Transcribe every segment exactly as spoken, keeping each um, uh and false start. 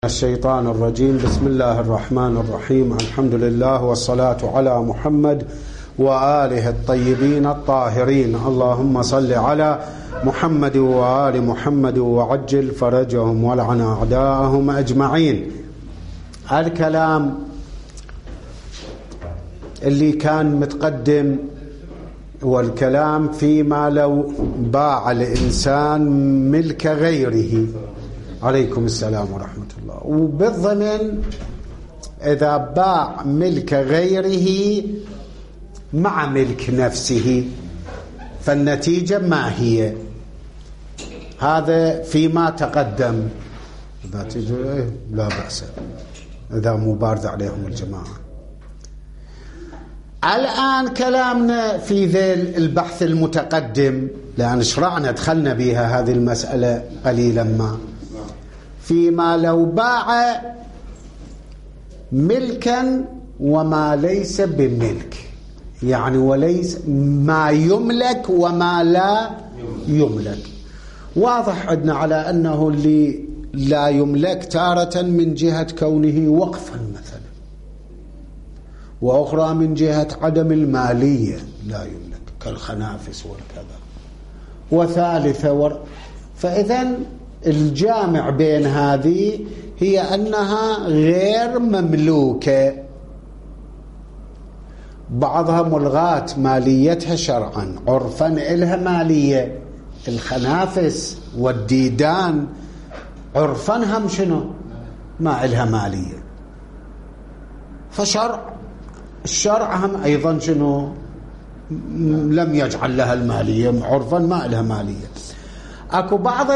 الشيطان الرجيم. بسم الله الرحمن الرحيم. الحمد لله والصلاة على محمد وآله الطيبين الطاهرين. اللهم صل على محمد وآل محمد وعجل فرجهم ولعن أعداءهم أجمعين. الكلام اللي كان متقدم والكلام فيما لو باع الإنسان ملك غيره. عليكم السلام ورحمة الله. وبالضمن إذا باع ملك غيره مع ملك نفسه فالنتيجة ما هي؟ هذا فيما تقدم. إذا تيجي لا بأس إذا مو بارد عليهم الجماعة. الآن كلامنا في ذي البحث المتقدم، لأن شرعنا دخلنا بها هذه المسألة قليلا ما، فيما لو باع ملكا وما ليس بملك، يعني وليس ما يملك وما لا يملك. واضح عندنا على أنه اللي لا يملك تارة من جهة كونه وقفا مثلا، وأخرى من جهة عدم المالية لا يملك كالخنافس والكذا، وثالثة ور... فإذن الجامع بين هذه هي أنها غير مملوكة، بعضها ملغاة ماليتها شرعا، عرفا إلها مالية. الخنافس والديدان عرفا هم شنو؟ ما إلها مالية. فشرع الشرع هم أيضا شنو؟ لم يجعل لها المالية، عرفا ما إلها مالية. أكو بعض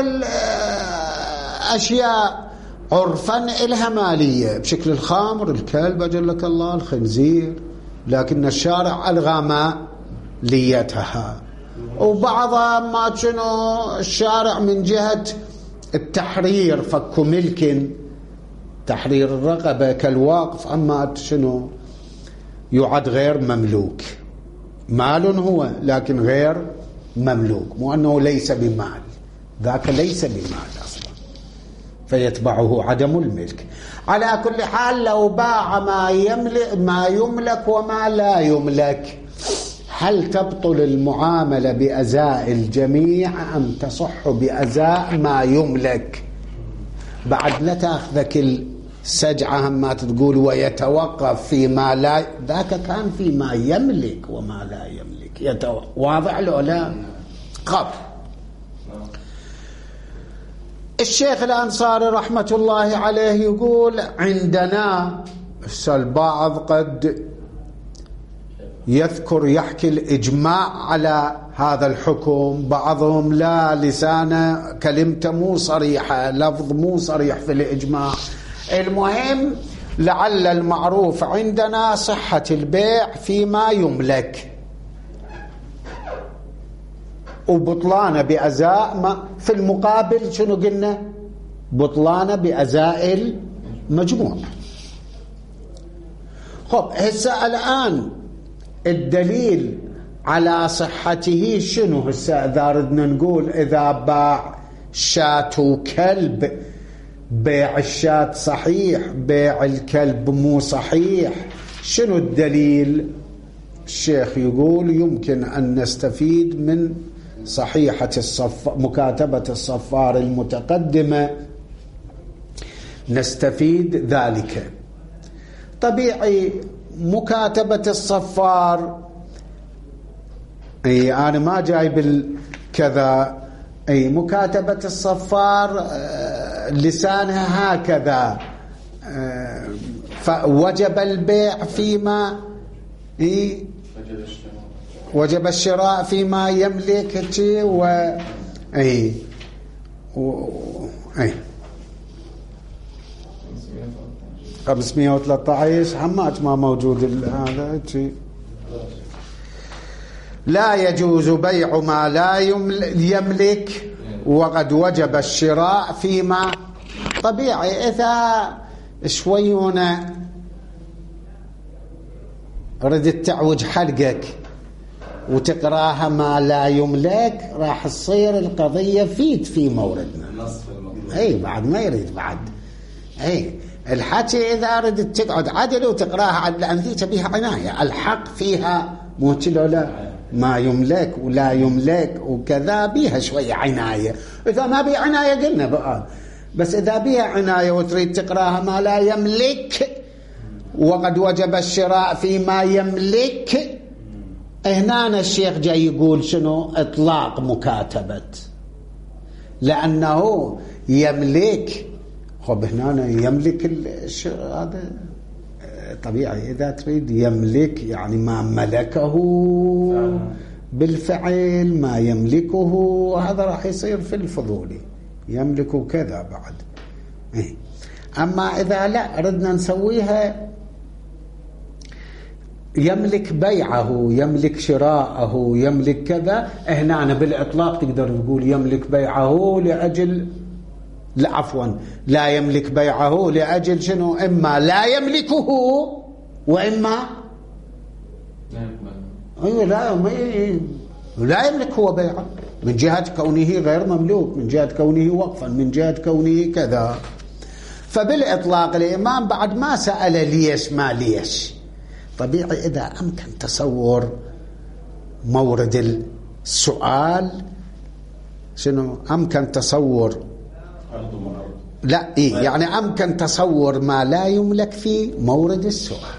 الأشياء عرفا إلها مالية بشكل الخمر، الكلب أجلك الله، الخنزير، لكن الشارع ألغى ماليتها. وبعضها ما شنو الشارع من جهة التحرير، فك ملك، تحرير الرقبة كالواقف، أما شنو يعد غير مملوك، مال هو لكن غير مملوك، مو أنه ليس بمال، ذاك ليس بمال أصلا فيتبعه عدم الملك. على كل حال لو باع ما يملك ما يملك وما لا يملك، هل تبطل المعاملة بأزاء الجميع أم تصح بأزاء ما يملك؟ بعد لا تأخذك السجعة ما تقول ويتوقف فيما لا، ذاك كان فيما يملك وما لا يملك يتوقف. واضح له لا؟ قبل الشيخ الأنصاري رحمة الله عليه يقول عندنا البعض قد يذكر يحكي الإجماع على هذا الحكم، بعضهم لا، لسانه كلمته مو صريحة، لفظ مو صريح في الإجماع. المهم لعل المعروف عندنا صحة البيع فيما يملك وبطلانه بأزاء ما في المقابل. شنو قلنا؟ بطلانه بأزاء المجموع. خب هسه الآن الدليل على صحته شنو؟ هسه إذا ردنا نقول إذا باع شاة وكلب، بيع الشاة صحيح، بيع الكلب مو صحيح، شنو الدليل؟ الشيخ يقول يمكن أن نستفيد من صحيحة الصف... مكاتبة الصفار المتقدمة، نستفيد ذلك. طبيعي مكاتبة الصفار، أي أنا ما جايب الكذا، أي مكاتبة الصفار لسانها هكذا، فوجب البيع فيما إيه وجب الشراء فيما يملك و اي و... اي خمسمائة وثلاثة عشر حماج ما موجود هذا شيء. لا يجوز بيع ما لا يملك وقد وجب الشراء فيما. طبيعي إذا شويونه ردت تعوج حلقك وتقراها ما لا يملك، راح تصير القضية فيت في موردنا. اي بعد ما يريد بعد اي الحكي اذا ردت تقعد عدل وتقراها عدل، لان ذي تبيها عنايه. الحق فيها مو كذا، لا ما يملك ولا يملك وكذا، بيها شويه عنايه. اذا ما بيها عنايه قلنا بقى، بس اذا بيها عنايه وتريد تقراها ما لا يملك وقد وجب الشراء فيما يملك، هنا الشيخ جاي يقول شنو؟ اطلاق مكاتبه، لانه يملك. خب هنا يملك هذا طبيعي، إذا تريد يملك يعني ما ملكه بالفعل، ما يملكه، هذا راح يصير في الفضولي يملك كذا بعد. أما إذا لا ردنا نسويها يملك بيعه، يملك شراءه، يملك كذا، هنا بالإطلاق تقدر تقول يملك بيعه لأجل، لا عفوا لا يملك بيعه لأجل شنو؟ إما لا يملكه وإما أيوة لا لا يملك هو بيعه، من جهة كونه غير مملوك، من جهة كونه وقفا، من جهة كونه كذا. فبالإطلاق الإمام بعد ما سأل ليش ما ليش، طبيعي إذا أمكن تصور مورد السؤال شنو؟ أمكن تصور لا إيه يعني أمكن تصور ما لا يملك في مورد السؤال.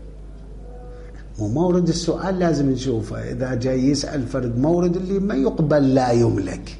ومورد السؤال لازم نشوفه، إذا جاي يسأل فرد مورد اللي ما يقبل لا يملك،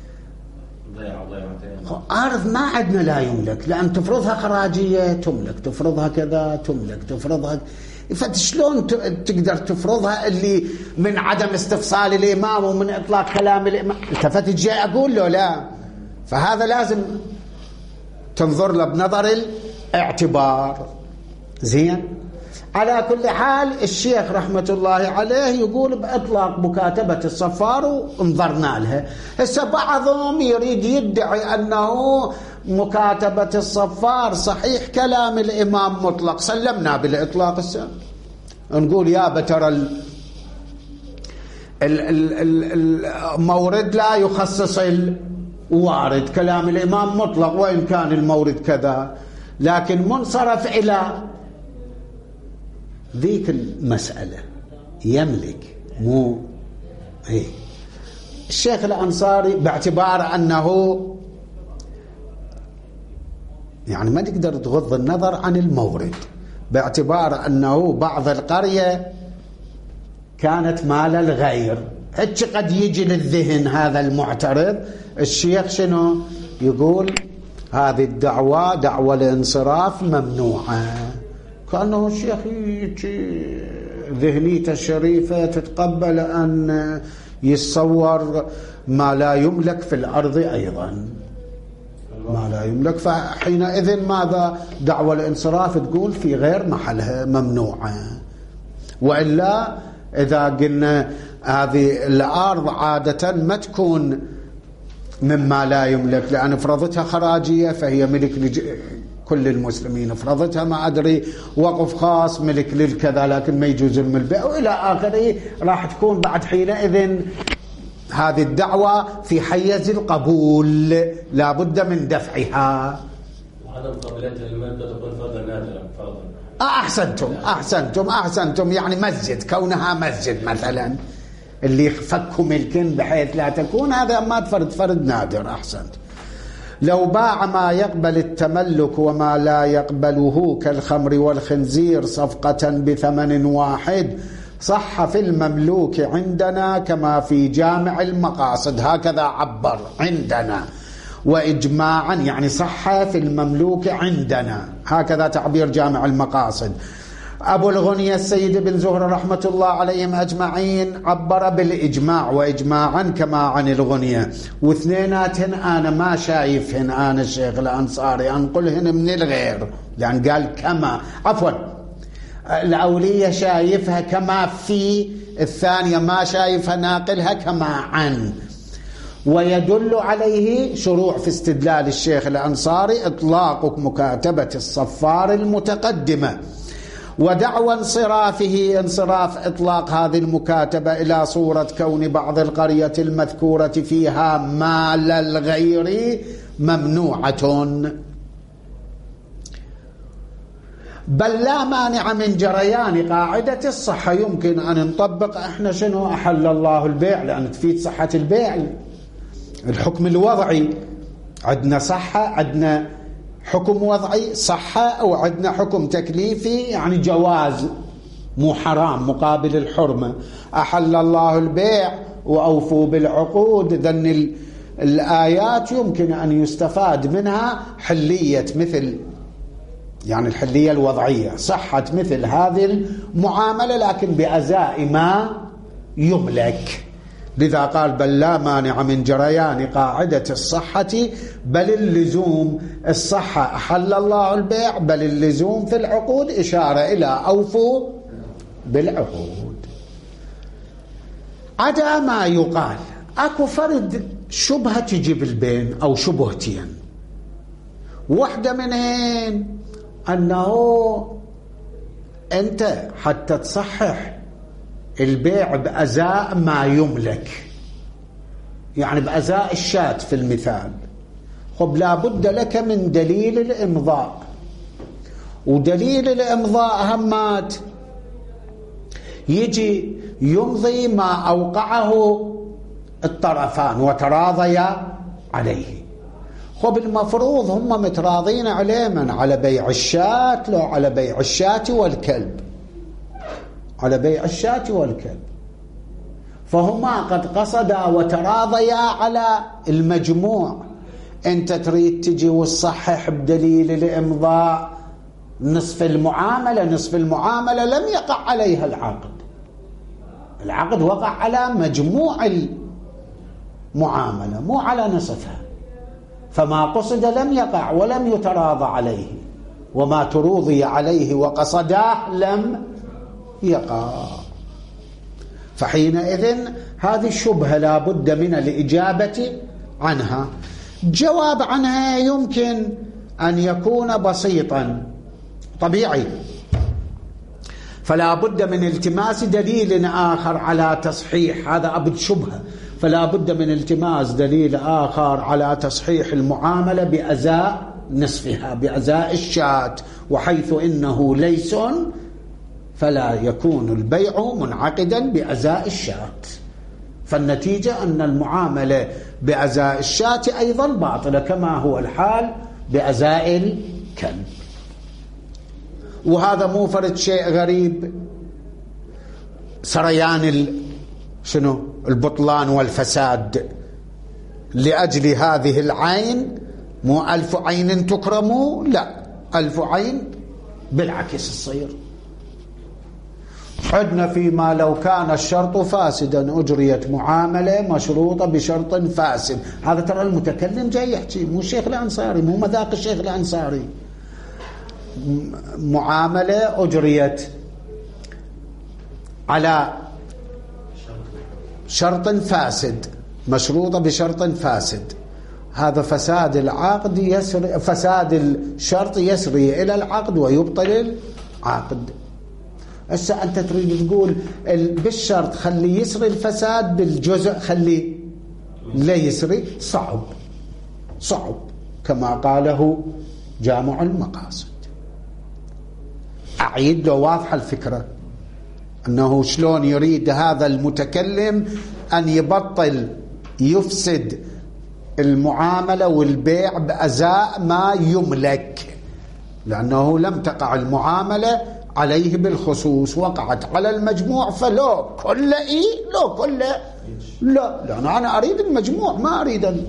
أرض ما عندنا لا يملك، لأن تفرضها خراجية تملك، تفرضها كذا تملك، تفرضها، فشلون تقدر تفرضها اللي من عدم استفصال الإمام ومن إطلاق كلام الإمام؟ التفت جاي أقول له لا. فهذا لازم تنظر له بنظر الاعتبار. زين، على كل حال الشيخ رحمة الله عليه يقول بإطلاق مكاتبة الصفار وانظرنا لها. هسه بعضهم يريد يدعي أنه مكاتبة الصفار صحيح كلام الإمام مطلق، سلمنا بالإطلاق. هسه نقول يا بتر المورد لا يخصص الوارد، كلام الإمام مطلق وإن كان المورد كذا، لكن منصرف إلى ذيك المسألة يملك مو إيه. الشيخ الأنصاري باعتبار أنه يعني ما تقدر تغض النظر عن المورد، باعتبار أنه بعض القرية كانت مال الغير، هيك قد يجي للذهن هذا المعترض. الشيخ شنو يقول؟ هذه الدعوة دعوة الانصراف ممنوعة. كأنه الشيخ ذهنيته الشريفة تتقبل أن يتصور ما لا يملك في الأرض أيضا، ما لا يملك، فحينئذ ماذا؟ دعوة الانصراف تقول في غير محلها ممنوعة. وإلا إذا قلنا هذه الأرض عادة ما تكون مما لا يملك، لأن فرضتها خراجية فهي ملك كل المسلمين، فرضتها ما أدري وقف خاص ملك للكذا لكن ما يجوز الملبئة وإلى آخره، راح تكون بعد حينئذ هذه الدعوة في حيز القبول لا بد من دفعها. وعدم قابليتها للملك تكون فرضا نادرا فرضا. أحسنتم أحسنتم أحسنتم يعني مسجد، كونها مسجد مثلا اللي فك ملك بحيث لا تكون، هذا ما تفرد فرد نادر. أحسنت. لو باع ما يقبل التملك وما لا يقبله كالخمر والخنزير صفقة بثمن واحد صح في المملوك عندنا كما في جامع المقاصد، هكذا عبر عندنا، وإجماعا يعني صح في المملوك عندنا، هكذا تعبير جامع المقاصد. أبو الغنية السيد بن زهرة رحمة الله عليهم أجمعين عبر بالإجماع، وإجماعا كما عن الغنية، واثنيناتهن أنا ما شايفهن أنا الشيخ الأنصاري أنقلهن من الغير، لأن قال كما، عفوا الأولية شايفها كما في، الثانية ما شايفها ناقلها كما عن. ويدل عليه شروع في استدلال الشيخ الأنصاري إطلاق مكاتبة الصفار المتقدمة، ودعوى انصرافه انصراف إطلاق هذه المكاتبة إلى صورة كون بعض القرية المذكورة فيها مال الغير ممنوعة. بل لا مانع من جريان قاعدة الصحة. يمكن أن نطبق احنا شنو؟ أحل الله البيع، لأن تفيد صحة البيع. الحكم الوضعي عندنا صحة، عندنا حكم وضعي صحة، أو عندنا حكم تكليفي يعني جواز مو حرام مقابل الحرمة. أحل الله البيع وأوفوا بالعقود. ذن الآيات يمكن أن يستفاد منها حلية مثل يعني الحلية الوضعية، صحة مثل هذه المعاملة لكن بأزاء ما يملك. لذا قال بل لا مانع من جريان قاعدة الصحة بل اللزوم. الصحة أحل الله البيع، بل اللزوم في العقود إشارة إلى أوفوا بالعقود. عدا ما يقال أكو فرد شبهة تجي بالبين أو شبهتين. واحدة منهن أنه أنت حتى تصحح البيع بأزاء ما يملك، يعني بأزاء الشاة في المثال، خب لا بد لك من دليل الإمضاء. ودليل الإمضاء همات يجي يمضي ما أوقعه الطرفان وتراضيا عليه. خب المفروض هم متراضين عليه من؟ على بيع الشاة، لو على بيع الشاة والكلب، على بيع الشاة والكلب، فهما قد قصدا وتراضيا على المجموع. انت تريد تجي وتصحح بدليل الإمضاء نصف المعاملة، نصف المعاملة لم يقع عليها العقد، العقد وقع على مجموع المعاملة مو على نصفها، فما قصد لم يقع ولم يتراضى عليه، وما تروضي عليه وقصداه لم يقع. فحينئذ هذه الشبهة لا بد من الإجابة عنها. جواب عنها يمكن أن يكون بسيطا طبيعي، فلا بد من التماس دليل آخر على تصحيح هذا أبد شبهة، فلا بد من التماس دليل آخر على تصحيح المعاملة بأزاء نصفها، بأزاء الشاة، وحيث إنه ليس فلا يكون البيع منعقدا بأزاء الشاة، فالنتيجة أن المعاملة بأزاء الشاة أيضا باطلة كما هو الحال بأزاء الكلب. وهذا مو فرد شيء غريب، سريان ال... شنو البطلان والفساد لأجل هذه العين. مو ألف عين تكرموا، لا، ألف عين بالعكس الصير. عدنا فيما لو كان الشرط فاسدا أجريت معاملة مشروطة بشرط فاسد. هذا ترى المتكلم جاي يحكي، مو الشيخ الأنصاري، مو مذاق الشيخ الأنصاري. معاملة أجريت على شرط فاسد مشروطة بشرط فاسد، هذا فساد العقد يسري، فساد الشرط يسري إلى العقد ويبطل العقد. هسه أنت تريد تقول بالشرط خلي يسري الفساد، بالجزء خلي لا يسري، صعب صعب كما قاله جامع المقاصد. أعيد له واضحة الفكرة أنه شلون يريد هذا المتكلم أن يبطل يفسد المعاملة والبيع بأزاء ما يملك، لأنه لم تقع المعاملة عليه بالخصوص، وقعت على المجموع، فلو كل إيه لو كل لا، لأن أنا أريد المجموع ما أريد ال...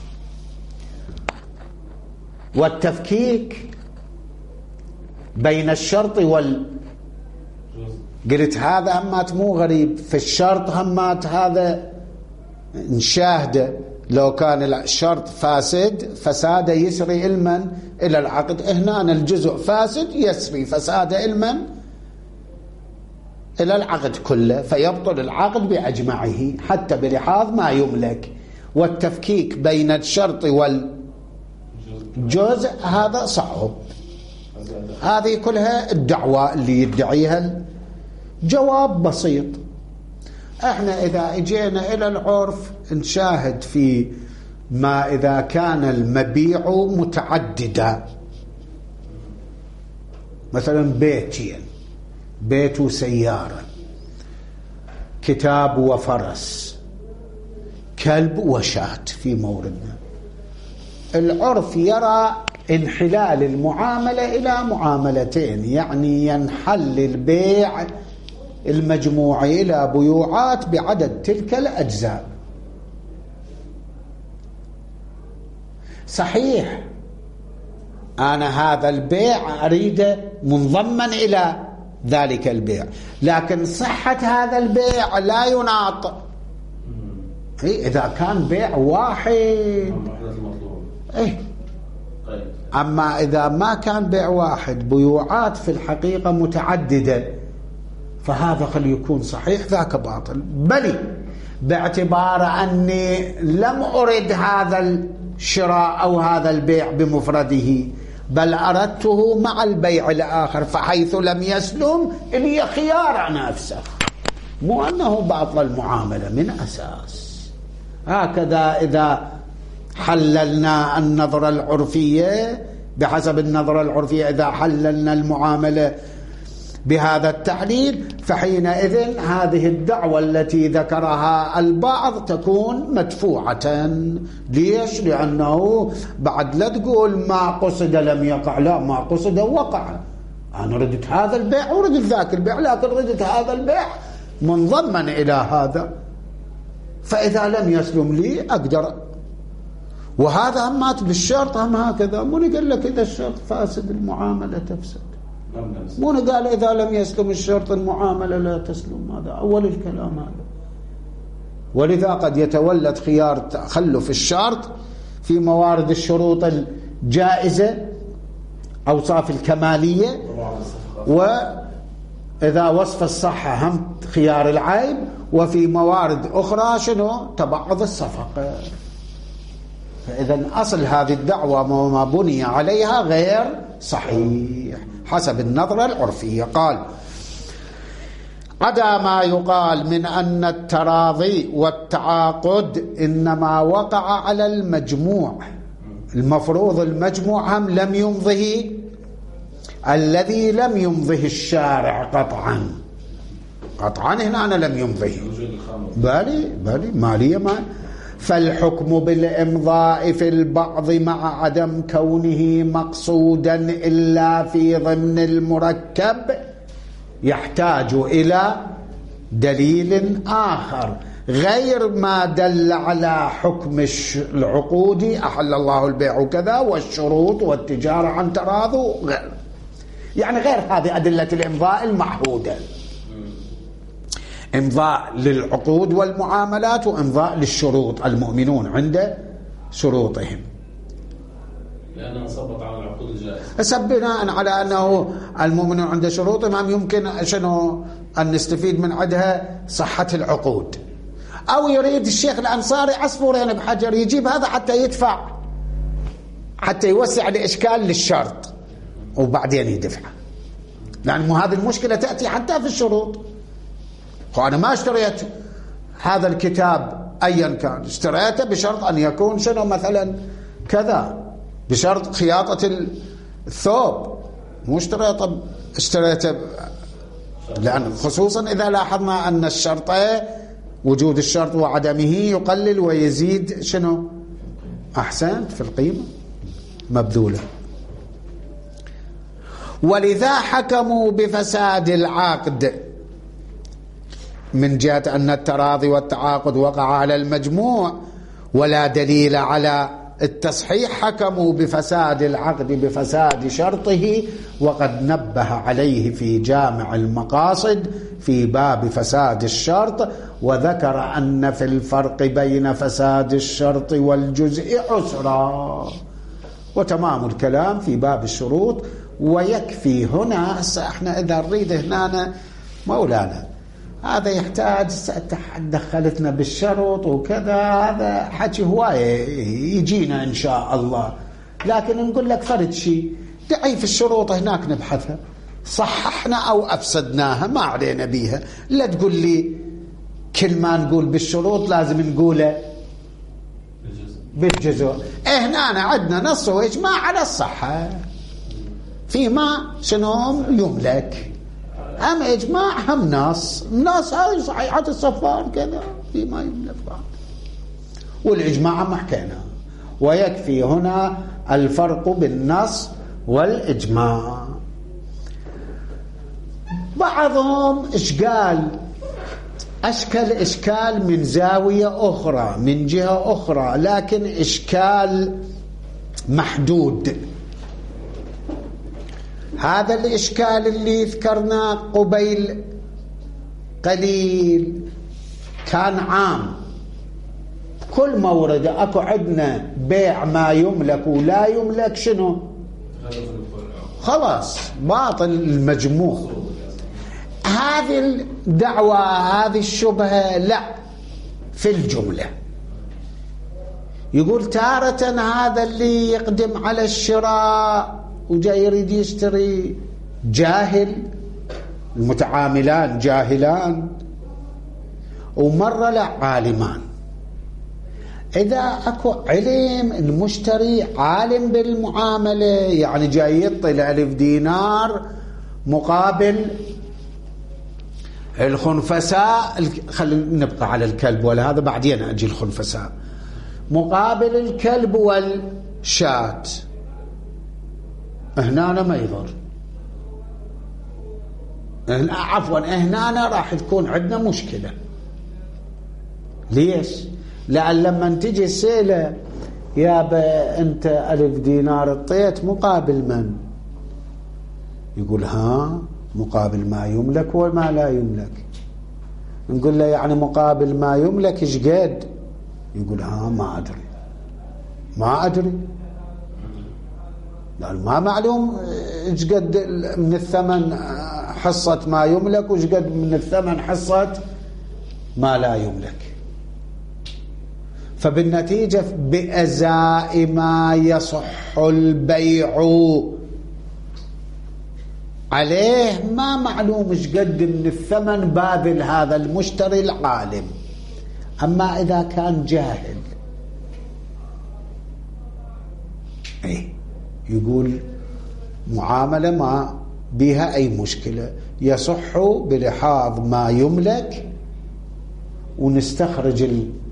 والتفكيك بين الشرط وال قلت هذا همات مو غريب في الشرط، همات هذا نشاهده. لو كان الشرط فاسد فساد يسري علما إلى العقد، هنا الجزء فاسد يسري فساد علما إلى العقد كله، فيبطل العقد بأجمعه حتى بلحاظ ما يملك. والتفكيك بين الشرط والجزء هذا صعب. هذه كلها الدعوة اللي يدعيها. جواب بسيط، احنا اذا اجينا الى العرف نشاهد في ما اذا كان المبيع متعددا، مثلا بيتين، بيت وسيارة، كتاب وفرس، كلب وشاة في موردنا. العرف يرى انحلال المعاملة إلى معاملتين، يعني ينحل البيع المجموعي إلى بيوعات بعدد تلك الأجزاء. صحيح أنا هذا البيع أريده منضما إلى ذلك البيع، لكن صحة هذا البيع لا يناط إذا كان بيع واحد. إيه؟ أما إذا ما كان بيع واحد، بيوعات في الحقيقة متعددة، فهذا قد يكون صحيح ذاك باطل. بل باعتبار أني لم أرد هذا الشراء أو هذا البيع بمفرده، بل أردته مع البيع الآخر، فحيث لم يسلم لي خيار أن أفسخ، مو أنه باطل المعاملة من أساس. هكذا إذا حللنا النظرة العرفية بحسب النظرة العرفية، إذا حللنا المعاملة بهذا التحليل، فحينئذ هذه الدعوة التي ذكرها البعض تكون مدفوعة. ليش؟ لأنه بعد لا تقول ما قصد لم يقع، لا، ما قصد وقع. أنا ردت هذا البيع وردت ذاك البيع، لكن ردت هذا البيع منضما إلى هذا، فإذا لم يسلم لي أقدر. وهذا مات بالشرط هم هكذا، مو قال لك إذا الشرط فاسد المعاملة تفسد، مو قال إذا لم يسلم الشرط المعاملة لا تسلم. هذا أول الكلام هذا. ولذا قد يتولد خيار تخلف الشرط في موارد الشروط الجائزة، أوصاف الكمالية، وإذا وصف الصحة هم خيار العيب، وفي موارد أخرى شنو؟ تبعض الصفقة. فإذا أصل هذه الدعوة وما بني عليها غير صحيح حسب النظرة العرفية. قال: عدا ما يقال من أن التراضي والتعاقد إنما وقع على المجموع، المفروض المجموع هم لم يمضه الذي لم يمضه الشارع قطعا، قطعا هنا أنا لم يمضه، بالي بالي مالية ما. فالحكم بالإمضاء في البعض مع عدم كونه مقصودا إلا في ضمن المركب يحتاج إلى دليل آخر غير ما دل على حكم العقود، أحل الله البيع كذا، والشروط والتجارة عن تراض، غير يعني غير هذه أدلة الإمضاء المعهودة، إمضاء للعقود والمعاملات وإمضاء للشروط، المؤمنون عند شروطهم، لأنه نصبت على العقود الجائزة. بناء على أنه المؤمنون عند شروطهم يمكن شنو أن نستفيد من عندها صحة العقود. أو يريد الشيخ الأنصاري عصفورين بحجر، يجيب هذا حتى يدفع، حتى يوسع الإشكال للشرط وبعدين يدفع، لأن هذه المشكلة تأتي حتى في الشروط. وأنا ما اشتريت هذا الكتاب أيا كان، اشتريته بشرط أن يكون شنو مثلا كذا، بشرط خياطة الثوب، مو اشتريته اشتريته لأن خصوصا إذا لاحظنا أن الشرط وجود الشرط وعدمه يقلل ويزيد شنو أحسنت في القيمة مبذولة. ولذا حكموا بفساد العقد من جهة أن التراضي والتعاقد وقع على المجموع ولا دليل على التصحيح، حكموا بفساد العقد بفساد شرطه، وقد نبه عليه في جامع المقاصد في باب فساد الشرط، وذكر أن في الفرق بين فساد الشرط والجزء عسرا، وتمام الكلام في باب الشروط. ويكفي هنا احنا إذا نريد هنا مولانا هذا يحتاج دخلتنا بالشرط وكذا، هذا حكي هواية يجينا إن شاء الله، لكن نقول لك فرد شيء دعي في الشروط هناك نبحثها، صححنا أو أفسدناها ما علينا بيها. لا تقول لي كل ما نقول بالشروط لازم نقوله بالجزء. إيه هنا عندنا نص وإجماع على الصحة، فيما شنو يملك. أم إجماع هم ناس ناس هذه صحيحة الصفار كذا فيما يملك بعض، والإجماع ما حكينا. ويكفي هنا الفرق بالنص والإجماع. بعضهم إشكال أشكل إشكال من زاوية أخرى من جهة أخرى، لكن إشكال محدود. هذا الإشكال اللي ذكرناه قبيل قليل كان عام، كل مورد أكو عندنا بيع ما يملك ولا يملك شنو خلاص باطل المجموع. هذه الدعوة هذه الشبهة لا، في الجملة يقول تارة هذا اللي يقدم على الشراء وجاي يريد يشتري جاهل، المتعاملان جاهلان، ومرة لا عالمان. إذا أكو علم المشتري عالم بالمعاملة، يعني جاي يعطي الألف دينار مقابل الخنفساء، خلينا نبقى على الكلب ولا هذا بعدين أجي الخنفساء، مقابل الكلب والشاة، هنا ما يضر، عفوا هنا راح تكون عندنا مشكلة. ليش؟ لأن لما تجي السيلة يا أنت ألف دينار اعطيت مقابل من؟ يقول ها مقابل ما يملك وما لا يملك. نقول له يعني مقابل ما يملك ايش قد؟ يقول ها ما أدري ما أدري، يعني ما معلوم ايش قد من الثمن حصة ما يملك وايش قد من الثمن حصة ما لا يملك. فبالنتيجة بأزاء ما يصح البيع عليه ما معلوم ايش قد من الثمن باذل هذا المشتري العالم. أما إذا كان جاهل ايه يقول معاملة ما بها أي مشكلة، يصح بلحاظ ما يملك ونستخرج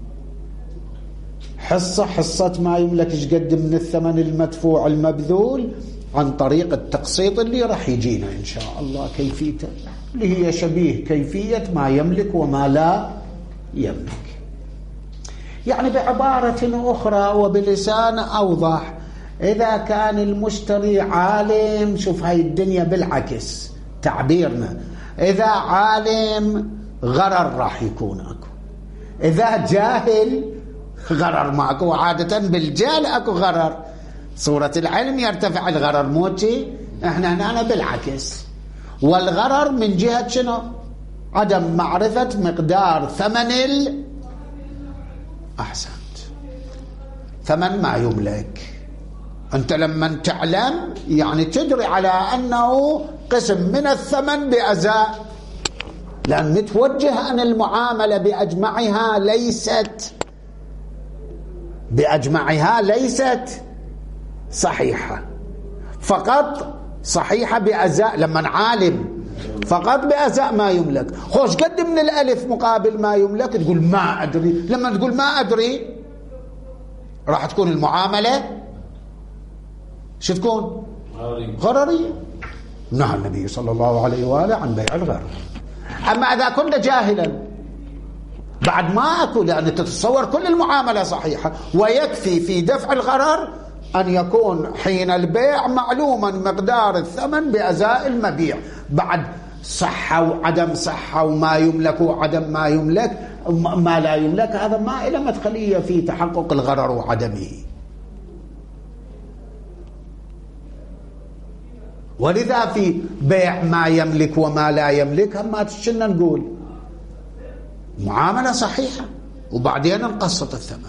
الحصة حصة ما يملك ايش قد من الثمن المدفوع المبذول عن طريق التقسيط اللي راح يجينا إن شاء الله كيفيته، اللي هي شبيه كيفية ما يملك وما لا يملك. يعني بعبارة أخرى وبلسان أوضح، إذا كان المشتري عالم، شوف هاي الدنيا بالعكس تعبيرنا، إذا عالم غرر راح يكون أكو، إذا جاهل غرر ما أكو، عادة بالجهل أكو غرر، صورة العلم يرتفع الغرر موتي، احنا هنا بالعكس. والغرر من جهة شنو؟ عدم معرفة مقدار ثمن ال أحسنت ثمن ما يملك. أنت لما تعلم يعني تدري على أنه قسم من الثمن بأزاء، لأن متوجه أن المعاملة بأجمعها ليست بأجمعها ليست صحيحة، فقط صحيحة بأزاء. لما عالم فقط بأزاء ما يملك، خوش قد من الألف مقابل ما يملك تقول ما أدري، لما تقول ما أدري راح تكون المعاملة شو تكون؟ غررية. نهى النبي صلى الله عليه وآله عن بيع الغرر. أما إذا كنت جاهلا بعد ما أكو، لأن تتصور كل المعاملة صحيحة، ويكفي في دفع الغرر أن يكون حين البيع معلوما مقدار الثمن بأزاء المبيع، بعد صحة وعدم صحة وما يملك وعدم ما يملك ما لا يملك، هذا ما إلى مدخلية في تحقق الغرر وعدمه. ولذا في بيع ما يملك وما لا يملك هم ما تشنا نقول معاملة صحيحة وبعدين نقسط الثمن.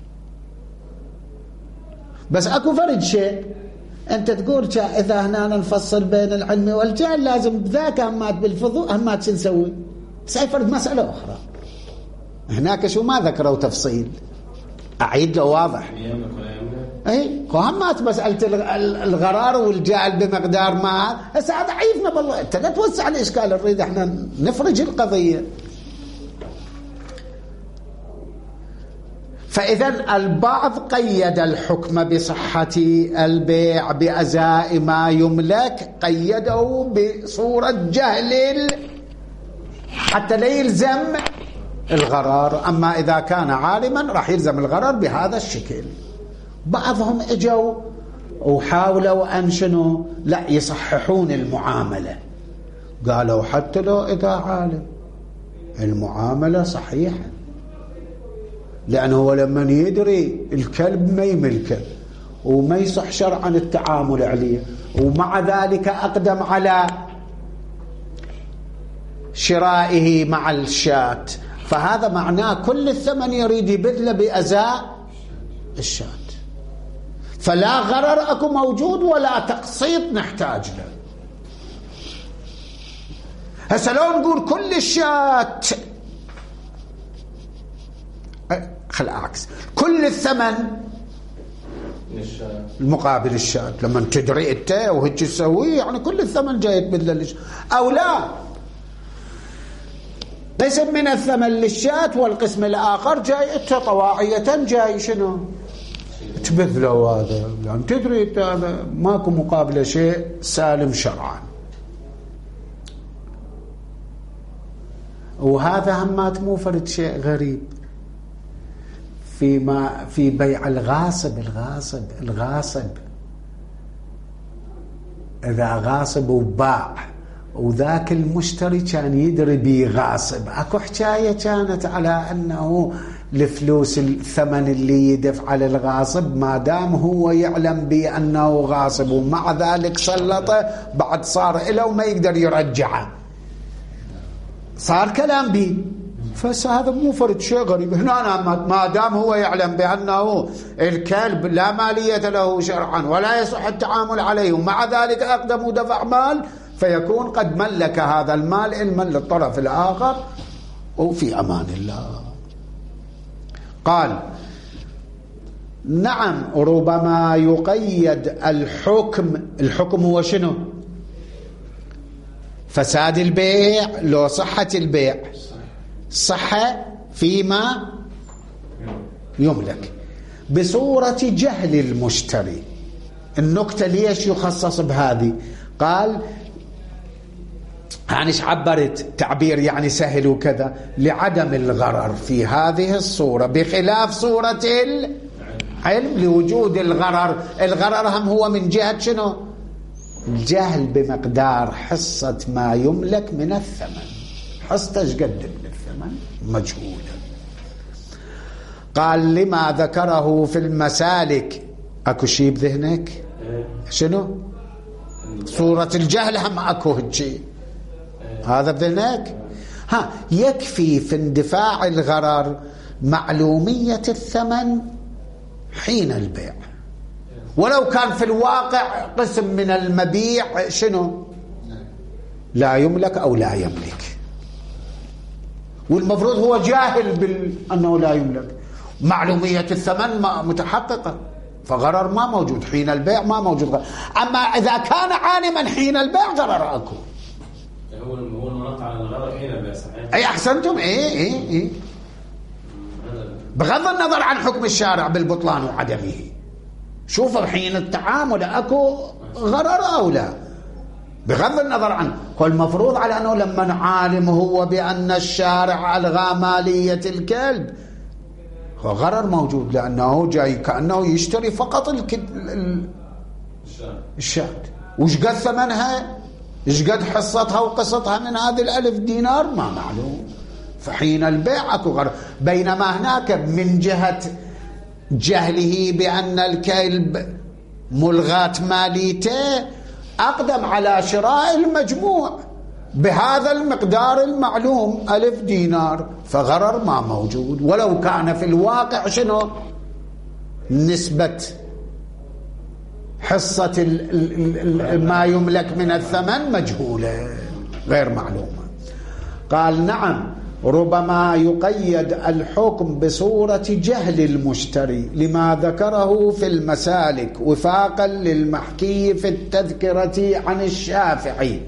بس اكو فرق شيء، انت تقول اذا هنا نفصل بين العلم والجهل لازم بذاك همات بالفضول همات شو نسوي، بس هي فرق مسألة اخرى. هناك شو ما ذكروا تفصيل، اعيد له واضح. يملك ولا يملك اي همات مسألة الغرار والجعل بمقدار ما هسه هذا عيفنا بالله. انت لا توسع الاشكال، نريد احنا نفرج القضية. فإذا البعض قيد الحكم بصحة البيع بأزاء ما يملك، قيده بصورة جهل حتى لا يلزم الغرر. أما إذا كان عالما راح يلزم الغرر بهذا الشكل. بعضهم اجوا وحاولوا أن شنو لا يصححون المعاملة، قالوا حتى لو إذا عالم المعاملة صحيحة، لأنه هو لما يدري الكلب ما يملكه وما يصح شرعا التعامل عليه، ومع ذلك أقدم على شرائه مع الشاة، فهذا معناه كل الثمن يريد يبذله بأزاء الشاة. فلا غرر أكو موجود ولا تقسيط نحتاج له. هسه لو نقول كل الشاة، خل أعكس، كل الثمن المقابل الشاة، لما تدري انت وهيك تسوي يعني كل الثمن جاي تبذله للشاة، أو لا قسم من الثمن للشاة والقسم الآخر جاي انت طواعية جاي شنو تبذله. هذا يعني تدري انت هذا ماكو مقابله شيء سالم شرعا. وهذا همات مو فرد شيء غريب فيما في بيع الغاصب. الغاصب الغاصب إذا غاصب وباع وذاك المشتري كان يدري بيه غاصب، اكو حكاية كانت على أنه الفلوس الثمن اللي يدفع على الغاصب ما دام هو يعلم بأنه غاصب ومع ذلك سلطه، بعد صار إله وما يقدر يرجعه، صار كلام بيه. فهذا مو فرد شيء غريب هنا، ما دام هو يعلم بأنه الكلب لا مالية له شرعا ولا يصح التعامل عليه ومع ذلك أقدم ودفع مال، فيكون قد ملك هذا المال علما للطرف الآخر وفي أمان الله. قال نعم ربما يقيد الحكم. الحكم هو شنو؟ فساد البيع لو صحة البيع، صحة فيما يملك بصورة جهل المشتري. النكتة ليش يخصص بهذه؟ قال هانيش عبرت تعبير يعني سهل وكذا، لعدم الغرر في هذه الصورة بخلاف صورة العلم لوجود الغرر. الغرر هم هو من جهة شنو؟ الجهل بمقدار حصة ما يملك من الثمن. حصة ايش قد من الثمن مجهولة. قال لما ذكره في المسالك. اكو شيء بذهنك؟ شنو؟ صورة الجهل هم اكو هالشيء هذا بذهنك؟ ها يكفي في اندفاع الغرر معلومية الثمن حين البيع، ولو كان في الواقع قسم من المبيع شنو لا يملك أو لا يملك، والمفروض هو جاهل بأنه لا يملك. معلومية الثمن ما متحققة، فغرر ما موجود حين البيع، ما موجود غرر. أما إذا كان عالما حين البيع غرر أكو. هو هو المناط على الغرر حين البيع صحيح؟ أي أحسنتم. إيه إيه إيه بغض النظر عن حكم الشارع بالبطلان وعدمه. شوفوا حين التعامل أكو غرر أو لا، بغض النظر عنه. والمفروض على أنه لما عالم هو بأن الشارع ألغى مالية الكلب هو غرر موجود، لأنه جاي كأنه يشتري فقط الشاة. وش قد ثمنها؟ ايش قد حصتها وقسطها من هذه الألف دينار؟ ما معلوم. فحين البيع أكو غرر. بينما هناك من جهة جهله بأن الكلب ملغات ماليته أقدم على شراء المجموع بهذا المقدار المعلوم ألف دينار، فغرر ما موجود، ولو كان في الواقع شنو نسبة حصة ما يملك من الثمن مجهولة غير معلومة. قال نعم ربما يقيد الحكم بصورة جهل المشتري لما ذكره في المسالك وفاقا للمحكي في التذكرة عن الشافعي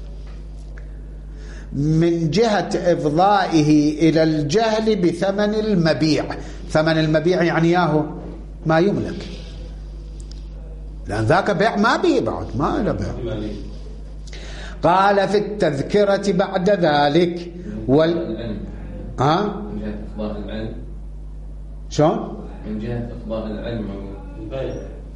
من جهة إفضائه إلى الجهل بثمن المبيع. ثمن المبيع يعني ياهو ما يملك، لأن ذاك بيع ما بيه بعد، ما له بيع. قال في التذكرة بعد ذلك وال ها من جهة إفضاء العلم. شلون؟ من جهة إفضاء العلم البيع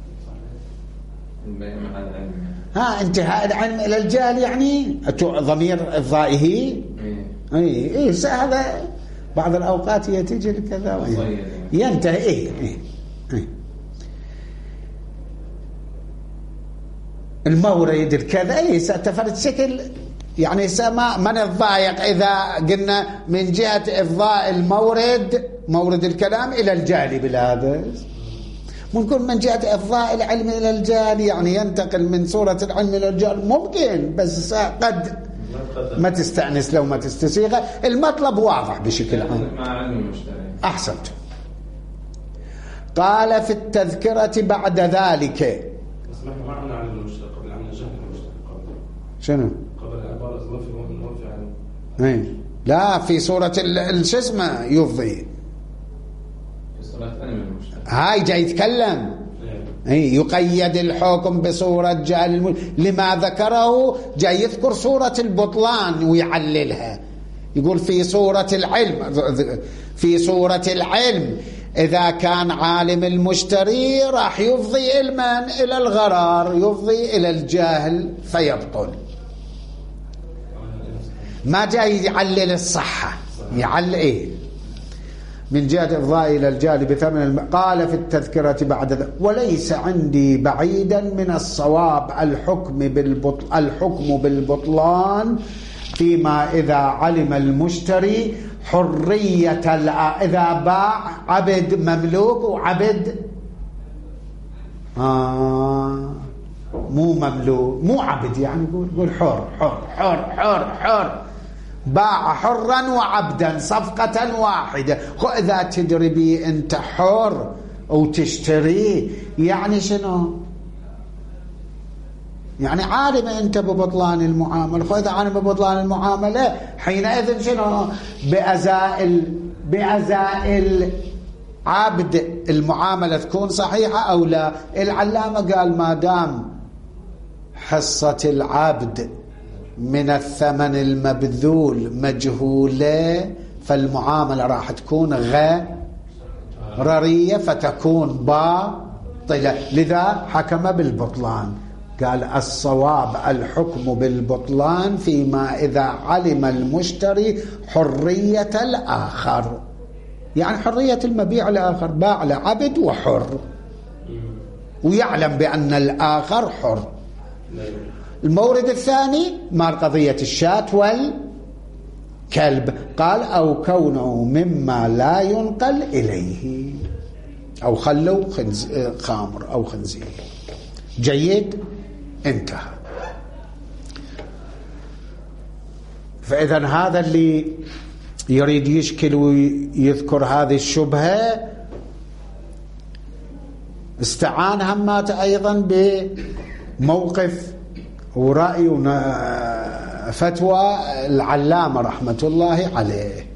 البيع مع العلم. ها انتهاء العلم إلى الجهل يعني ضمير إفضائه. إيه إيه إيه هذا بعض الأوقات هي تجي كذا ينتهي. إيه إيه إيه المورد الكذا. إيه ستفرد شكل يعني سما من الضايق إذا قلنا من جهة إفضاء المورد مورد الكلام إلى الجهل بالهذا. ممكن من جهة إفضاء العلم إلى الجهل يعني ينتقل من صورة العلم إلى الجهل، ممكن بس قد ما تستأنس لو ما تستسيغه. المطلب واضح بشكل عام. مع علم المشتري. أحسنت. قال في التذكرة بعد ذلك ما عنا علم المشتري قبل عنا جهل المشتري قبل شنو؟ قبل العبارة ما في ما في علم. ايه لا في صورة شو اسمه يفضي في صورة علم المشتري. هاي جاي يتكلم. ايه يقيد الحكم بصورة جهل الم... لما ذكره جاي يذكر صورة البطلان ويعللها. يقول في صورة العلم في صورة العلم إذا كان عالم المشتري راح يفضي علما إلى الغرار، يفضي إلى الجهل فيبطل. ما جاي يعلل الصحة، يعلل إيه من جهة إفضاء إلى الجهل بثمن الم... قال في التذكرة بعد ذلك وليس عندي بعيدا من الصواب الحكم بالبطل الحكم بالبطلان فيما إذا علم المشتري حرية الع... إذا باع عبد مملوك وعبد آه مو مملوك مو عبد يعني يقول يقول حر حر حر حر حر باع حرا وعبدا صفقة واحدة. إذا تدري بي أنت حر وتشتري يعني شنو؟ يعني عالم أنت ببطلان المعاملة. خذ عالم ببطلان المعاملة حينئذ شنو؟ بأزائل بأزائل عبد المعاملة تكون صحيحة أو لا. العلامة قال ما دام حصة العبد من الثمن المبذول مجهولة فالمعاملة راح تكون غررية فتكون باطلة، لذا حكم بالبطلان. قال الصواب الحكم بالبطلان فيما إذا علم المشتري حرية الآخر، يعني حرية المبيع الآخر، باع لعبد وحر ويعلم بأن الآخر حر. المورد الثاني مال قضية الشاة والكلب. قال أو كونه مما لا ينقل إليه أو خلوا خامر أو خنزير. جيد انتهى. فإذا هذا اللي يريد يشكل ويذكر هذه الشبهة استعان همات أيضا بموقف ورأي فتوى العلامة رحمة الله عليه،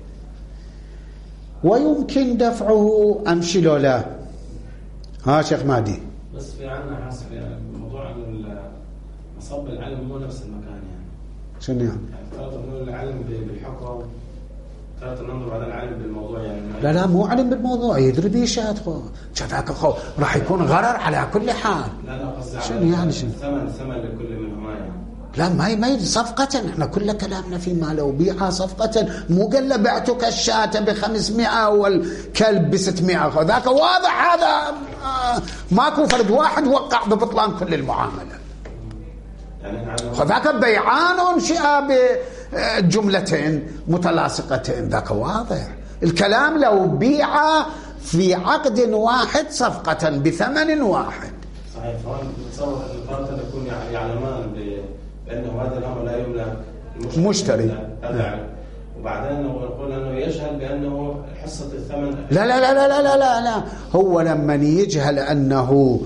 ويمكن دفعه أمشي لو لا. ها شيخ مهدي بس في عنا حسب يعني موضوع انه مصب العلم مو نفس المكان يعني. شنو يعني؟ يعني انه العلم بالحكم ثلاثة ننظر على العلم بالموضوع يعني. لا لا مو علم بالموضوع، يدري بيه شهد خو شذاك خو راح يكون غرر على كل حال. لا لا قصدي شنو يعني شنو؟ ثمن ثمن لكل منهما يعني. لا ما ما يدري صفقة. احنا كل كلامنا في ما لو بيعها صفقة، مو قال بعتك الشاة بخمسمائة والكلب بستمائة. ذاك واضح هذا آه ماكو فرد واحد وقع ببطلان كل المعاملة. يعني ذاك بيعان انشئ بجملتين متلاصقتين. ذاك واضح الكلام لو بيع في عقد واحد صفقة بثمن واحد. صحيح. فهون نتصور القرطة يكون يعلمان بأنه هذا الأمر لا يملك المشتري. هذا وبعدين نقول أنه يجهل بأنه حصة الثمن. لا لا لا لا لا لا لا هو لما يجهل أنه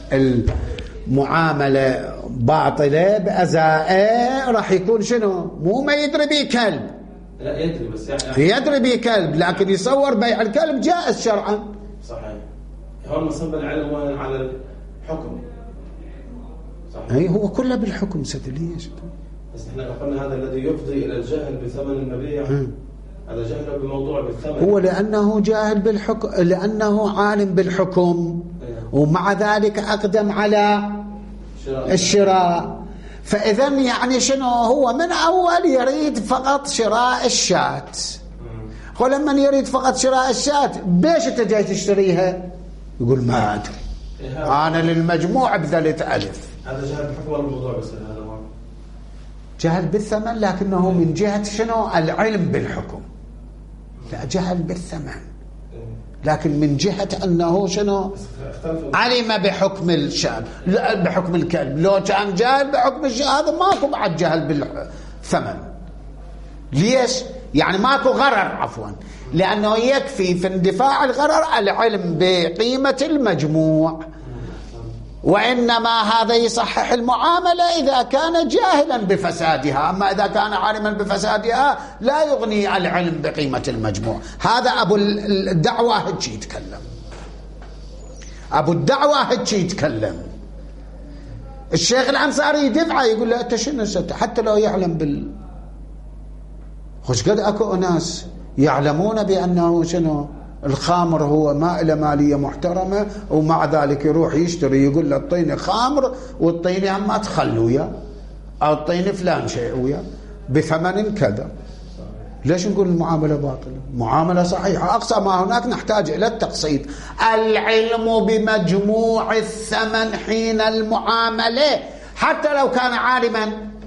المعاملة باطلة بأزائه راح يكون شنو؟ مو ما يدري بيه كلب. لا يدري بس يعني يدري بيه كلب، لكن يصور بيع الكلب جائز شرعا. صحيح. هون مصب العلم وين على الحكم. صحيح. أي هو كله بالحكم سيد ليش؟ بس احنا قلنا هذا الذي يفضي إلى الجهل بثمن المبيع. هذا جهل بموضوع بالثمن. هو لأنه جاهل بالحكم، لأنه عالم بالحكم ومع ذلك أقدم على الشراء. فإذا يعني شنو هو من أول يريد فقط شراء الشاة. ولما يريد فقط شراء الشاة بيش أنت جاي تشتريها؟ يقول ما أدري أنا للمجموع بذلت ألف. هذا جهل بالحكم ولا الموضوع بس هذا هو جهل بالثمن، لكنه من جهة شنو؟ العلم بالحكم. لا جهل بالثمن، لكن من جهة أنه شنو؟ علم بحكم الشاب، لا بحكم الكلب. لو كان جاهل بحكم الشاب هذا ماكو بعد جهل بالثمن. ليش؟ يعني ماكو غرر، عفوا، لأنه يكفي في اندفاع الغرر العلم بقيمة المجموع، وإنما هذا يصحح المعاملة إذا كان جاهلا بفسادها. أما إذا كان عالما بفسادها لا يغني العلم بقيمة المجموع. هذا أبو الدعوة هجي يتكلم، أبو الدعوة هجي يتكلم. الشيخ الأنصاري يدفعه يقول له أنت شنو ست حتى لو يعلم بال خوش قد أكو أناس يعلمون بأنه شنو الخامر هو ما له مالية محترمة، ومع ذلك يروح يشتري يقول له اعطيني خامر واعطيني عما تخلوا وياه، أو اعطيني فلان شيء وياه بثمن كذا. ليش نقول المعاملة باطلة؟ معاملة صحيحة. أقصى ما هناك نحتاج إلى التقسيط. العلم بمجموع الثمن حين المعاملة حتى لو كان عالما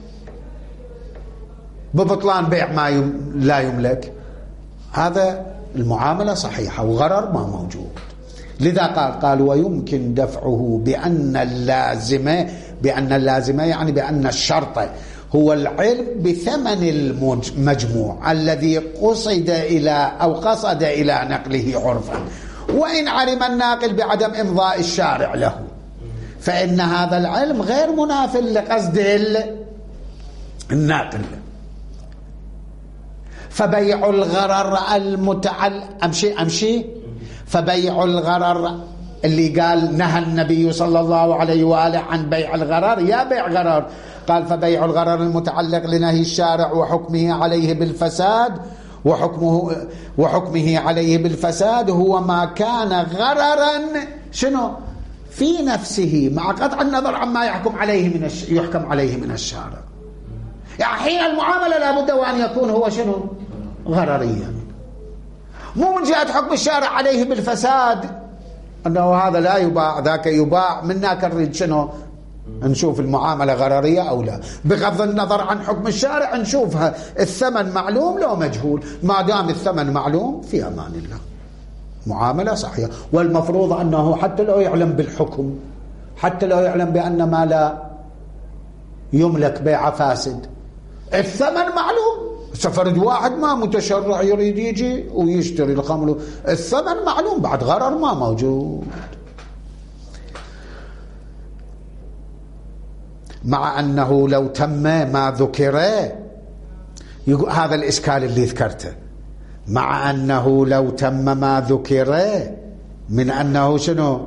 ببطلان بيع ما يم... لا يملك، هذا المعاملة صحيحة وغرر ما موجود. لذا قال قال ويمكن دفعه بأن اللازمة، بأن اللازمة يعني بأن الشرط هو العلم بثمن المجموع الذي قصد إلى أو قصد إلى نقله عرفا، وإن علم الناقل بعدم إمضاء الشارع له فإن هذا العلم غير مناف لقصد الناقل. فبيع الغرر المتعل أمشي أمشي فبيع الغرر اللي قال نهى النبي صلى الله عليه وآله عن بيع الغرر، يا بيع غرر، قال فبيع الغرر المتعلق لنهي الشارع وحكمه عليه بالفساد وحكمه وحكمه عليه بالفساد هو ما كان غررا شنو في نفسه مع قطع النظر عما يحكم عليه من الش... يحكم عليه من الشارع. يعني حين المعاملة لابد وأن يكون هو شنو غرريا، مو من جهة حكم الشارع عليه بالفساد أنه هذا لا يباع ذاك يباع، منا كنريد شنو نشوف المعاملة غررية أو لا، بغض النظر عن حكم الشارع نشوفها الثمن معلوم لو مجهول. ما دام الثمن معلوم في أمان الله معاملة صحيحة. والمفروض أنه حتى لو يعلم بالحكم، حتى لو يعلم بأن ما لا يملك بيع فاسد، الثمن معلوم. سفرد واحد ما متشرع يريد يجي ويشتري الخمر، الثمن معلوم، بعد غرر ما موجود. مع أنه لو تم ما ذكر، يقول هذا الإشكال اللي ذكرته، مع أنه لو تم ما ذكر من أنه شنو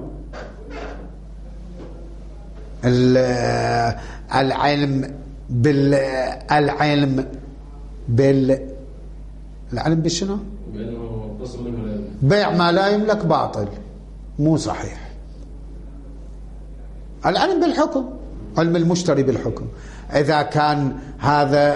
العلم بالعلم بال العلم بالشنو بيع ما لا يملك باطل، مو صحيح. العلم بالحكم، علم المشتري بالحكم، إذا كان هذا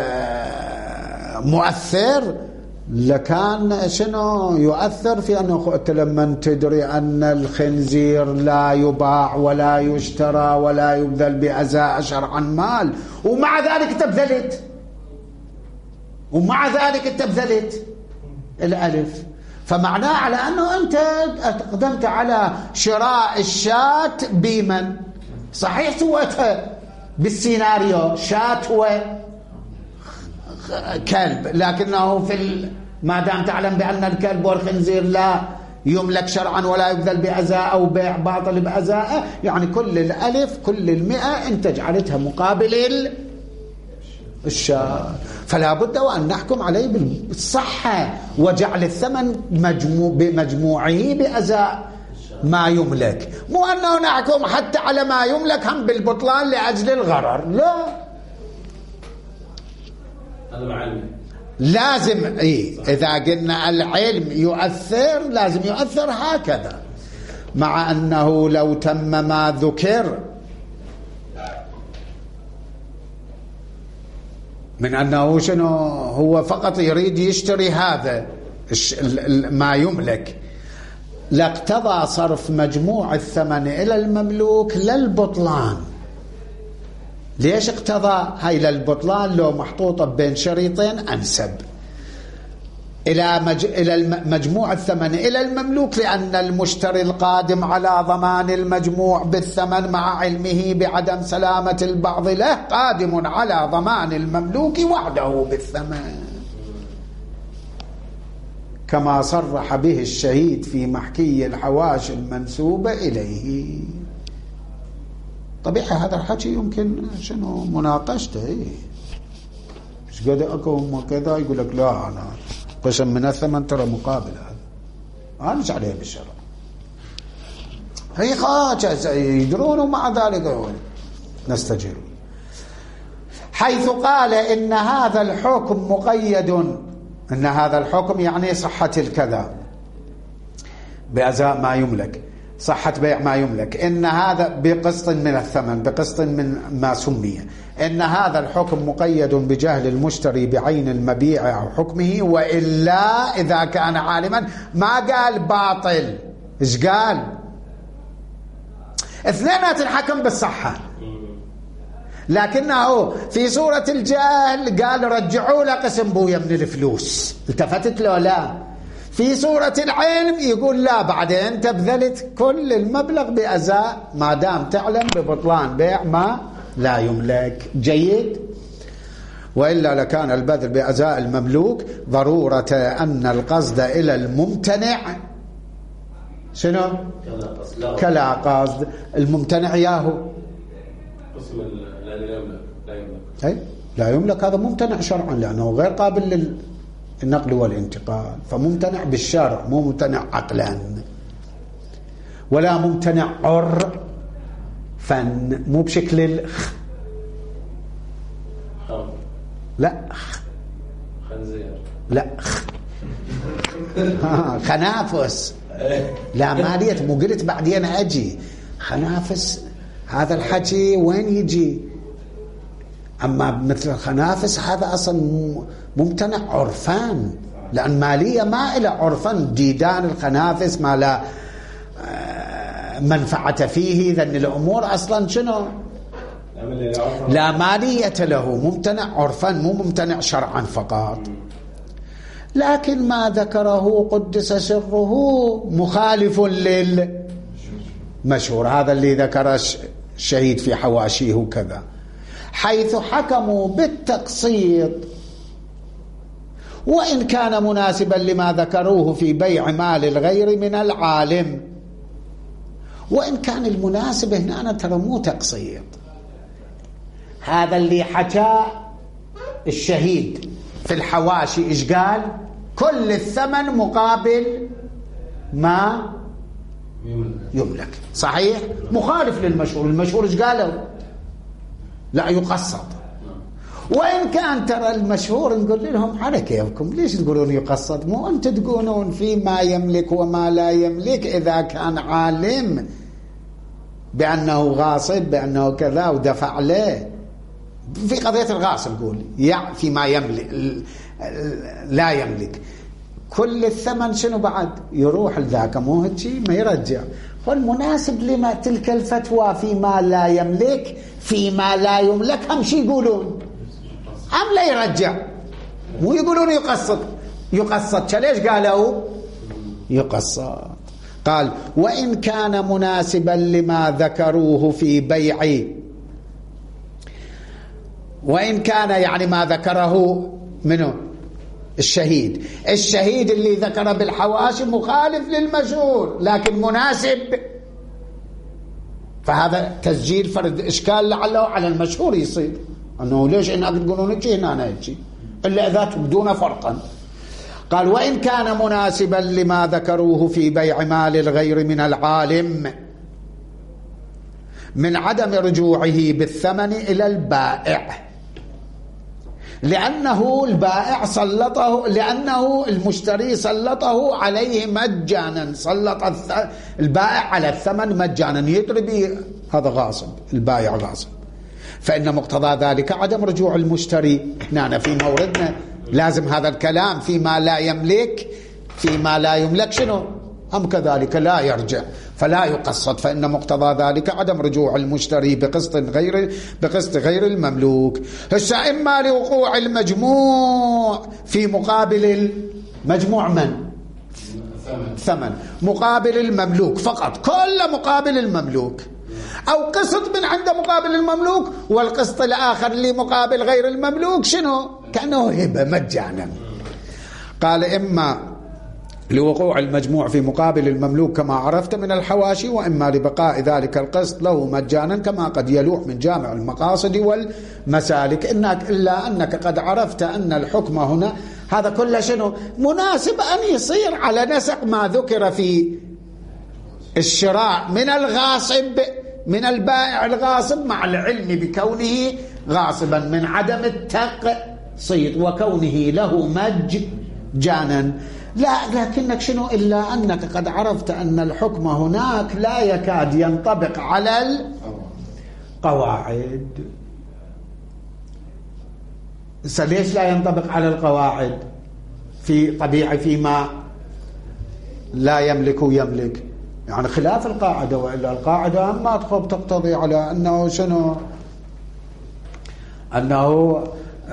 مؤثر لكان شنو يؤثر في أنه لما تدري أن الخنزير لا يباع ولا يشترى ولا يبذل بأزاء شرعا مال، ومع ذلك تبذلت ومع ذلك تبذلت الألف، فمعناه على أنه أنت أقدمت على شراء الشاة بمن صحيح سوتها بالسيناريو شاة كلب، لكنه في ال... ما دام تعلم بأن الكلب والخنزير لا يملك شرعا ولا يبذل بأزاء أو بيع باطل بأزاء، يعني كل الألف كل المئة أنت جعلتها مقابل الشاة، فلا بد وأن نحكم عليه بالصحة وجعل الثمن مجموع بمجموعه بأزاء ما يملك، مو أنه نحكم حتى على ما يملك هم بالبطلان لأجل الغرر، لا. هذا معلم لازم إيه إذا قلنا العلم يؤثر لازم يؤثر هكذا، مع أنه لو تم ما ذكر من أنه شنو هو فقط يريد يشتري هذا ما يملك، لاقتضى صرف مجموع الثمن إلى المملوك للبطلان. ليش اقتضى هاي للبطلان؟ لو محطوطة بين شريطين أنسب إلى مج... إلى مجموع الثمن إلى المملوك، لأن المشتري القادم على ضمان المجموع بالثمن مع علمه بعدم سلامة البعض له قادم على ضمان المملوك وحده بالثمن، كما صرح به الشهيد في محكي الحواشي المنسوبة إليه. طبيعي هذا الحكي يمكن شنو مناقشته، إيه مش قد أكون كذا يقول لك لا أنا قسم من الثمن ترى مقابل هذا أنا عليه بالشرع، هي خاطئ يدرون ومع ذلك نستجير، حيث قال إن هذا الحكم مقيد، إن هذا الحكم يعني صحة الكذا بأزاء ما يملك، صحة بيع ما يملك، إن هذا بقسط من الثمن بقسط من ما سمي، إن هذا الحكم مقيد بجهل المشتري بعين المبيع أو حكمه، وإلا إذا كان عالما ما قال باطل، إيش قال؟ اثنينات الحكم بالصحة، لكنه في صورة الجهل قال رجعوا له قسم بويا من الفلوس، التفتت له لا. في صورة العلم يقول لا، بعدين انت بذلت كل المبلغ بأزاء ما دام تعلم ببطلان بيع ما لا يملك. جيد. وإلا لكان البذل بأزاء المملوك ضرورة أن القصد إلى الممتنع شنو؟ كلا قصد الممتنع ياهو قسم لا يملك لا يملك أي لا يملك، هذا ممتنع شرعا لأنه غير قابل للنقل والانتقال، فممتنع بالشرع مو ممتنع عقلا، ولا ممتنع عرفا مو بشكل الخ لا خنزير لا خنافس لا مالية مو قلت بعدين أجي خنافس، هذا الحكي وين يجي؟ أما مثل الخنافس هذا أصلا ممتنع عرفان، لأن مالية ما إلى عرفان، ديدان الخنافس ما لا منفعة فيه، ذن الأمور أصلا شنو؟ لا مالية له، ممتنع عرفان مو ممتنع شرعا فقط. لكن ما ذكره قدس سره مخالف للمشهور، هذا اللي ذكر الشهيد في حواشيه وكذا، حيث حكموا بالتقسيط وإن كان مناسبا لما ذكروه في بيع مال الغير من العالم، وإن كان المناسب هنا أنا ترى مو تقسيط، هذا اللي حكى الشهيد في الحواشي إيش قال؟ كل الثمن مقابل ما يملك، صحيح؟ مخالف للمشهور، المشهور إيش قالوا؟ لا يقسط. وإن كان ترى المشهور نقول لهم على كيفكم، ليش تقولون يقسط؟ مو أنت تقولون في ما يملك وما لا يملك، إذا كان عالم بأنه غاصب بأنه كذا ودفع له في قضية الغاصب، قول يعني في ما يملك لا يملك، كل الثمن شنو بعد يروح لذاك، مو هيك ما يرجع. والمناسب لما تلك الفتوى فيما لا يملك فيما لا يملك هم شي يقولون؟ هم لا يرجع، مو يقولون يقسط. يقسط ليش قالوا يقسط؟ قال وإن كان مناسبا لما ذكروه في بيع، وإن كان يعني ما ذكره منه الشهيد. الشهيد اللي ذكر بالحواشي مخالف للمشهور لكن مناسب، فهذا تسجيل فرد إشكال لعله على المشهور يصير أنه ليش إنك تقولون هيك هنا هيك إلا إذا تبدون فرقا. قال وإن كان مناسبا لما ذكروه في بيع مال الغير من العالم من عدم رجوعه بالثمن إلى البائع، لأنه البائع سلطه، لأنه المشتري سلطه عليه مجانا، سلط البائع على الثمن مجانا يدري به، هذا غاصب، البائع غاصب، فإن مقتضى ذلك عدم رجوع المشتري. هنا في موردنا لازم هذا الكلام فيما لا يملك، فيما لا يملك شنو هم كذلك لا يرجع فلا يقسط، فإن مقتضى ذلك عدم رجوع المشتري بقسط غير بقسط غير المملوك. هسه إما لوقوع المجموع في مقابل المجموع من ثمن مقابل المملوك فقط، كل مقابل المملوك، أو قسط من عند مقابل المملوك والقسط الآخر لمقابل غير المملوك شنو كأنه هبة مجانا. قال إما لوقوع المجموع في مقابل المملوك كما عرفت من الحواشي، وإما لبقاء ذلك القسط له مجانا كما قد يلوح من جامع المقاصد والمسالك. إنك إلا أنك قد عرفت أن الحكم هنا هذا كله شنو مناسب أن يصير على نسق ما ذكر في الشراء من الغاصب، من البائع الغاصب، مع العلم بكونه غاصبا من عدم التقسيط وكونه له مجانا. لا لكنك شنو إلا أنك قد عرفت أن الحكم هناك لا يكاد ينطبق على القواعد. ليش لا ينطبق على القواعد في طبيعي فيما لا يملك يملك، يعني خلاف القاعدة، وإلا القاعدة ما تخب تقتضي على أنه شنو أنه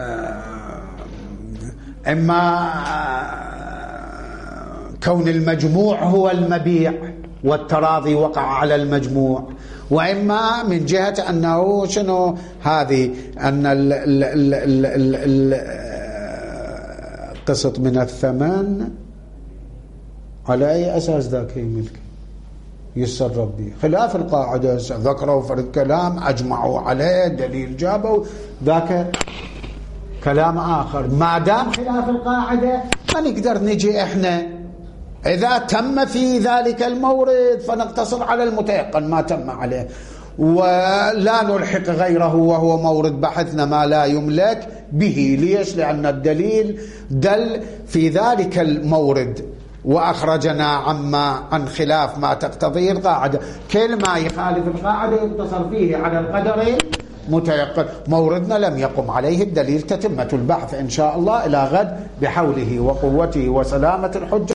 إما كون المجموع هو المبيع والتراضي وقع على المجموع، وإما من جهة أنه شنو هذه أن القسط من الثمن على أي أساس ذاك يملك يتصرف به، خلاف القاعدة. ذكروا فرد كلام أجمعوا عليه دليل جابوا ذاك كلام آخر. ما دام خلاف القاعدة ما نقدر نجي إحنا إذا تم في ذلك المورد فنقتصر على المتيقن ما تم عليه، ولا نلحق غيره وهو مورد بحثنا ما لا يملك به. ليش؟ لأن الدليل دل في ذلك المورد وأخرجنا عما عن خلاف ما تقتضيه القاعدة. كل ما يخالف القاعدة يقتصر فيه على القدر متيقن. موردنا لم يقم عليه الدليل. تتمة البحث إن شاء الله إلى غد بحوله وقوته وسلامة الحجة.